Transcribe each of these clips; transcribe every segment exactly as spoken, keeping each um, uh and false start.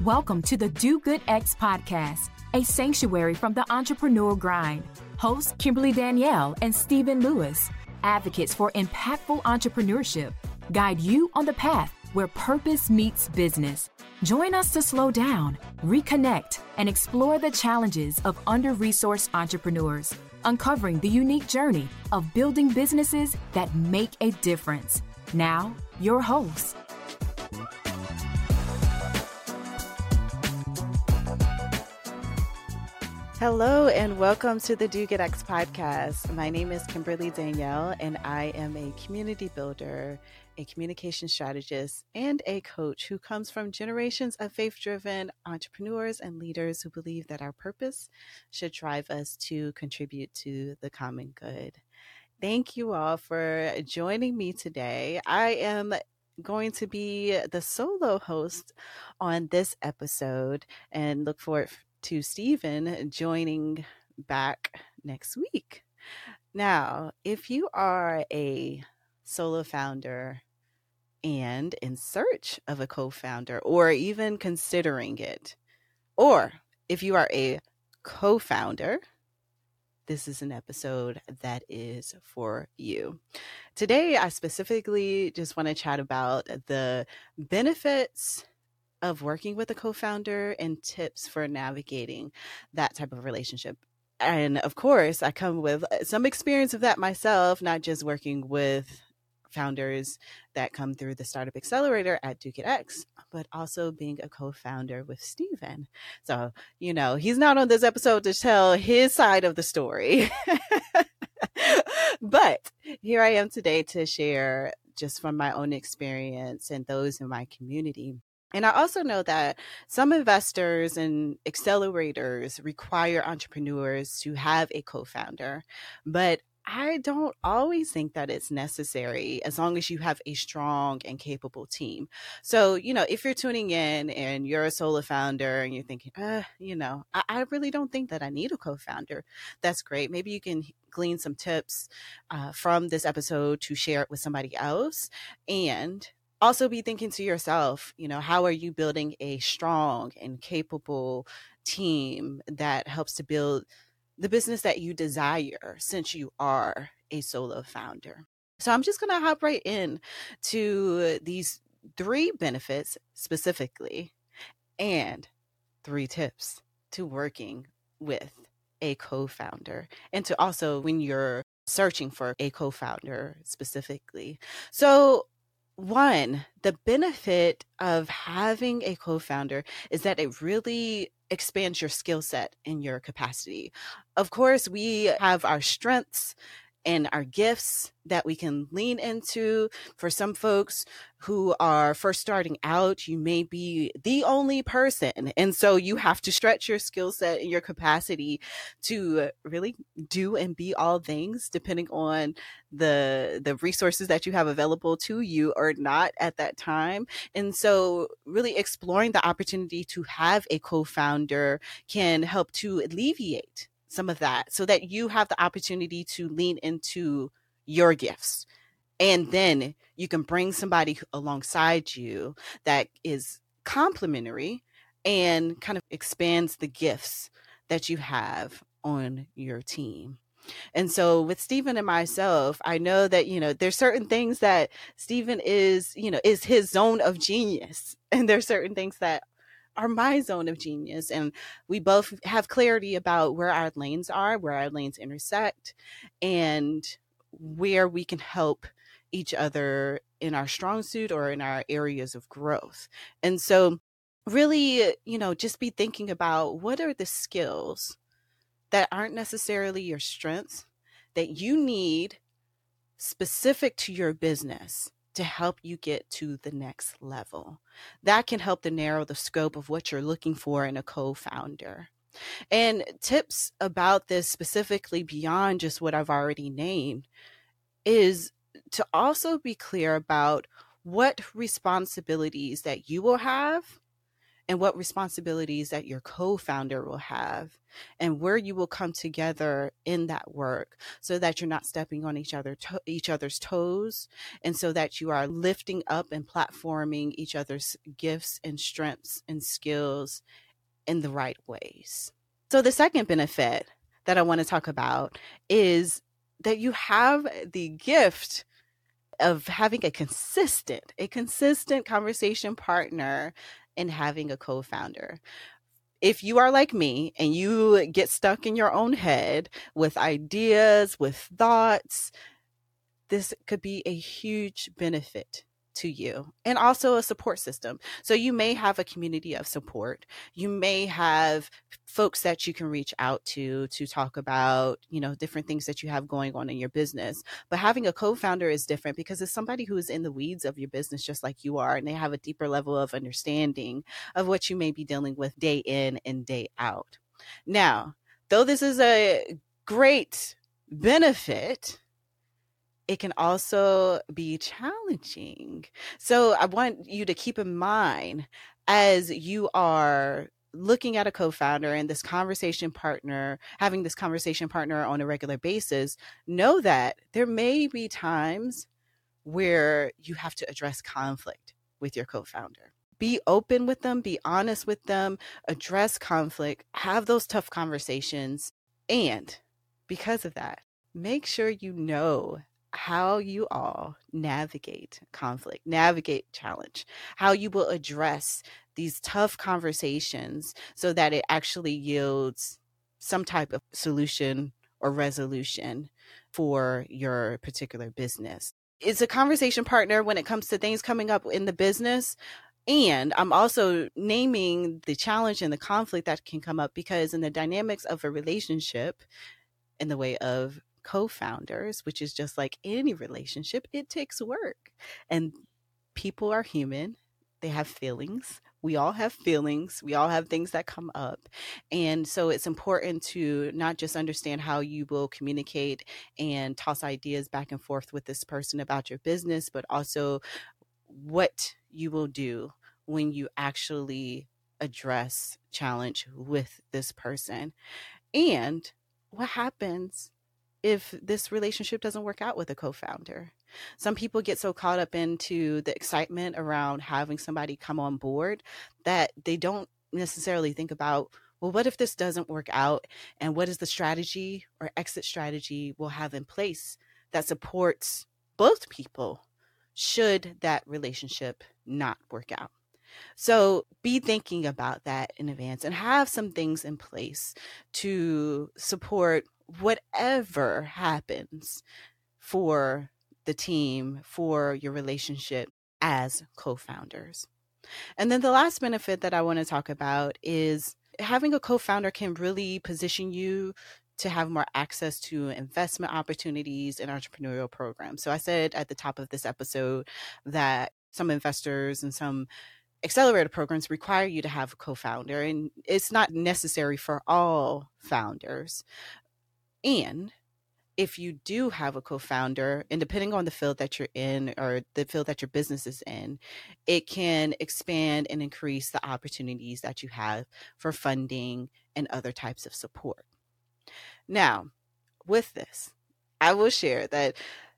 Welcome to the Do Good X podcast, a sanctuary from the entrepreneurial grind. Hosts Kimberly Danielle and Stephen Lewis, advocates for impactful entrepreneurship, guide you on the path where purpose meets business. Join us to slow down, reconnect, and explore the challenges of under-resourced entrepreneurs, uncovering the unique journey of building businesses that make a difference. Now, your host. Hello and welcome to the Do Good X podcast. My name is Kimberly Danielle and I am a community builder, a communication strategist, and a coach who comes from generations of faith-driven entrepreneurs and leaders who believe that our purpose should drive us to contribute to the common good. Thank you all for joining me today. I am going to be the solo host on this episode and look forward to Stephen joining back next week. Now, if you are a solo founder and in search of a co-founder or even considering it, or if you are a co-founder, this is an episode that is for you. Today, I specifically just want to chat about the benefits of working with a co-founder and tips for navigating that type of relationship. And of course, I come with some experience of that myself, not just working with founders that come through the Startup Accelerator at Do Good X, but also being a co-founder with Stephen. So, you know, he's not on this episode to tell his side of the story. But here I am today to share just from my own experience and those in my community. And I also know that some investors and accelerators require entrepreneurs to have a co-founder, but I don't always think that it's necessary as long as you have a strong and capable team. So, you know, if you're tuning in and you're a solo founder and you're thinking, uh, you know, I, I really don't think that I need a co-founder, that's great. Maybe you can glean some tips uh, from this episode to share it with somebody else. And also be thinking to yourself, you know, how are you building a strong and capable team that helps to build the business that you desire since you are a solo founder? So I'm just going to hop right in to these three benefits specifically and three tips to working with a co-founder and to also when you're searching for a co-founder specifically. So one, the benefit of having a co-founder is that it really expands your skill set and your capacity. Of course, we have our strengths and our gifts that we can lean into. For some folks who are first starting out, you may be the only person. And so you have to stretch your skill set and your capacity to really do and be all things depending on the, the resources that you have available to you or not at that time. And so really exploring the opportunity to have a co-founder can help to alleviate some of that so that you have the opportunity to lean into your gifts. And then you can bring somebody alongside you that is complementary and kind of expands the gifts that you have on your team. And so with Stephen and myself, I know that, you know, there's certain things that Stephen is, you know, is his zone of genius. And there's certain things that are my zone of genius. And we both have clarity about where our lanes are, where our lanes intersect, and where we can help each other in our strong suit or in our areas of growth. And so really, you know, just be thinking about what are the skills that aren't necessarily your strengths that you need specific to your business to help you get to the next level. That can help to narrow the scope of what you're looking for in a co-founder. And tips about this specifically beyond just what I've already named is to also be clear about what responsibilities that you will have and what responsibilities that your co-founder will have, and where you will come together in that work so that you're not stepping on each other to- each other's toes, and so that you are lifting up and platforming each other's gifts and strengths and skills in the right ways. So the second benefit that I want to talk about is that you have the gift of having a consistent, a consistent conversation partner and having a co-founder. If you are like me and you get stuck in your own head with ideas, with thoughts, this could be a huge benefit to you, and also a support system. So you may have a community of support. You may have folks that you can reach out to to talk about, you know, different things that you have going on in your business. But having a co-founder is different because it's somebody who is in the weeds of your business just like you are, and they have a deeper level of understanding of what you may be dealing with day in and day out. Now, though this is a great benefit, it can also be challenging. So I want you to keep in mind as you are looking at a co-founder and this conversation partner, having this conversation partner on a regular basis, know that there may be times where you have to address conflict with your co-founder. Be open with them, be honest with them, address conflict, have those tough conversations. And because of that, make sure you know how you all navigate conflict, navigate challenge, how you will address these tough conversations so that it actually yields some type of solution or resolution for your particular business. It's a conversation partner when it comes to things coming up in the business. And I'm also naming the challenge and the conflict that can come up because in the dynamics of a relationship, in the way of co-founders, which is just like any relationship, it takes work. And people are human. They have feelings. We all have feelings. We all have things that come up. And so it's important to not just understand how you will communicate and toss ideas back and forth with this person about your business, but also what you will do when you actually address challenge with this person. And what happens if this relationship doesn't work out with a co-founder? Some people get so caught up into the excitement around having somebody come on board that they don't necessarily think about, well, what if this doesn't work out? And what is the strategy or exit strategy we'll have in place that supports both people should that relationship not work out? So be thinking about that in advance and have some things in place to support whatever happens for the team, for your relationship as co-founders. And then the last benefit that I want to talk about is having a co-founder can really position you to have more access to investment opportunities and entrepreneurial programs. So I said at the top of this episode that some investors and some accelerator programs require you to have a co-founder, and it's not necessary for all founders. And if you do have a co-founder, and depending on the field that you're in or the field that your business is in, it can expand and increase the opportunities that you have for funding and other types of support. Now, with this, I will share that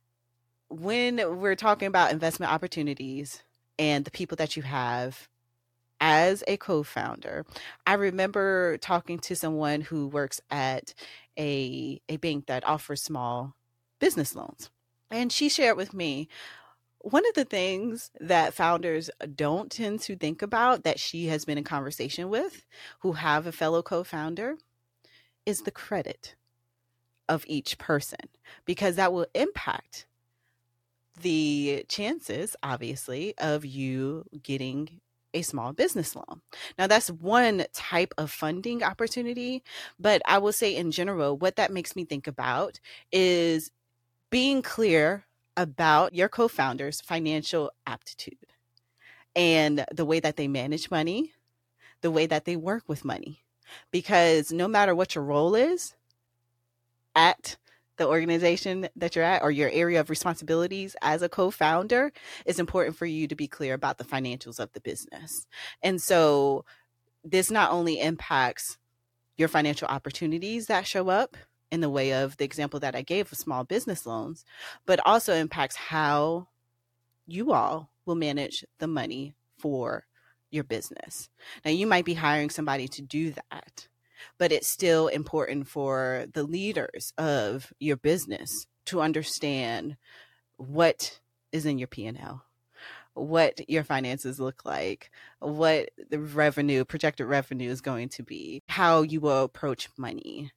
when we're talking about investment opportunities and the people that you have as a co-founder, I remember talking to someone who works at a, a bank that offers small business loans. And she shared with me one of the things that founders don't tend to think about that she has been in conversation with who have a fellow co-founder is the credit of each person, because that will impact the chances, obviously, of you getting a small business loan. Now, that's one type of funding opportunity, but I will say in general, what that makes me think about is being clear about your co-founder's financial aptitude and the way that they manage money, the way that they work with money. Because no matter what your role is at the organization that you're at or your area of responsibilities as a co-founder, it's important for you to be clear about the financials of the business. And so this not only impacts your financial opportunities that show up in the way of the example that I gave of small business loans, but also impacts how you all will manage the money for your business. Now, you might be hiring somebody to do that, but it's still important for the leaders of your business to understand what is in your P and L, what your finances look like, what the revenue, projected revenue is going to be, how you will approach money,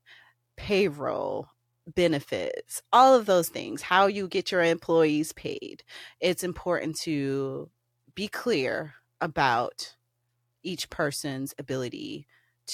payroll, benefits, all of those things, how you get your employees paid. It's important to be clear about each person's ability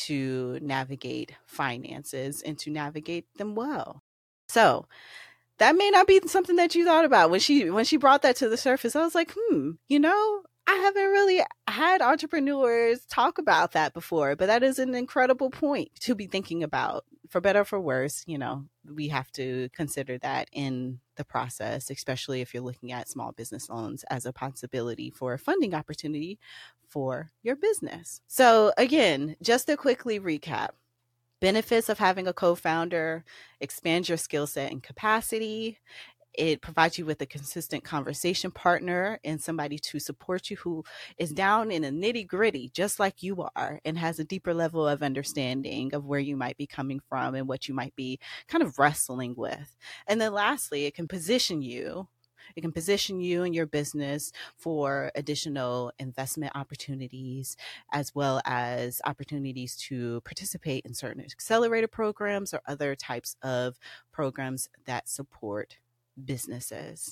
to navigate finances and to navigate them well. So that may not be something that you thought about when she when she brought that to the surface. I was like, hmm, you know, I haven't really had entrepreneurs talk about that before, but that is an incredible point to be thinking about. For better or for worse, you know, we have to consider that in the process, especially if you're looking at small business loans as a possibility for a funding opportunity for your business. So again, just to quickly recap, benefits of having a co-founder: expand your skill set and capacity. It provides you with a consistent conversation partner and somebody to support you who is down in the nitty gritty, just like you are, and has a deeper level of understanding of where you might be coming from and what you might be kind of wrestling with. And then lastly, it can position you It can position you and your business for additional investment opportunities, as well as opportunities to participate in certain accelerator programs or other types of programs that support businesses.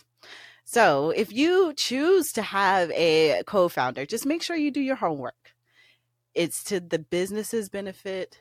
So if you choose to have a co-founder, just make sure you do your homework. It's to the business's benefit,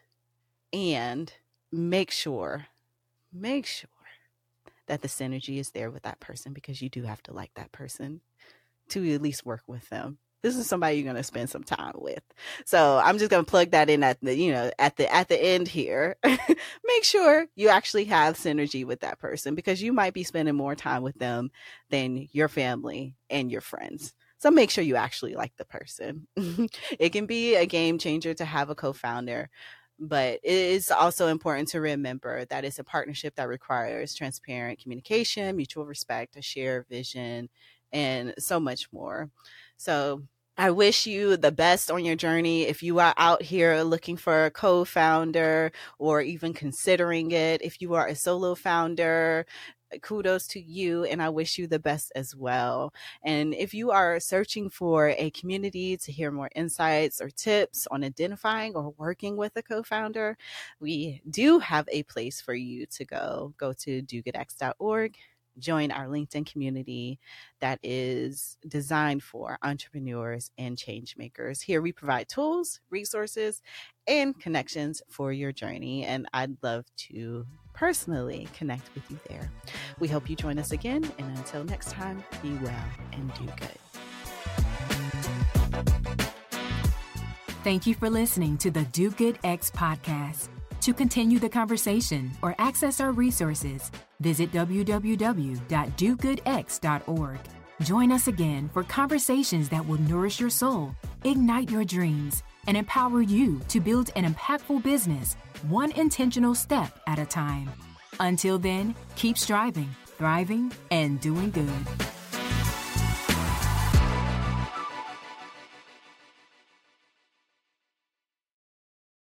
and make sure, make sure that the synergy is there with that person, because you do have to like that person to at least work with them. This is somebody you're going to spend some time with. So I'm just going to plug that in at the, you know, at the, at the end here. Make sure you actually have synergy with that person, because you might be spending more time with them than your family and your friends. So make sure you actually like the person. It can be a game changer to have a co-founder, but it is also important to remember that it's a partnership that requires transparent communication, mutual respect, a shared vision, and so much more. So I wish you the best on your journey. If you are out here looking for a co-founder or even considering it, if you are a solo founder, kudos to you, and I wish you the best as well. And if you are searching for a community to hear more insights or tips on identifying or working with a co-founder, we do have a place for you to go. Go to do good x dot org. Join our LinkedIn community that is designed for entrepreneurs and change makers. Here we provide tools, resources, and connections for your journey. And I'd love to personally connect with you there. We hope you join us again. And until next time, be well and do good. Thank you for listening to the Do Good X podcast. To continue the conversation or access our resources, visit w w w dot do good x dot org. Join us again for conversations that will nourish your soul, ignite your dreams, and empower you to build an impactful business, one intentional step at a time. Until then, keep striving, thriving, and doing good.